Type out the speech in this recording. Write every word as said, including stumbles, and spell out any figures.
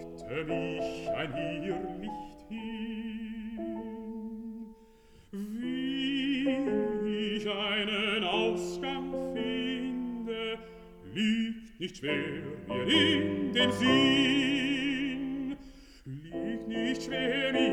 leuchte mich ein Irrlicht hin. Wie ich einen Ausgang finde, liegt nicht schwer mir in den Sinn, liegt nicht schwer mir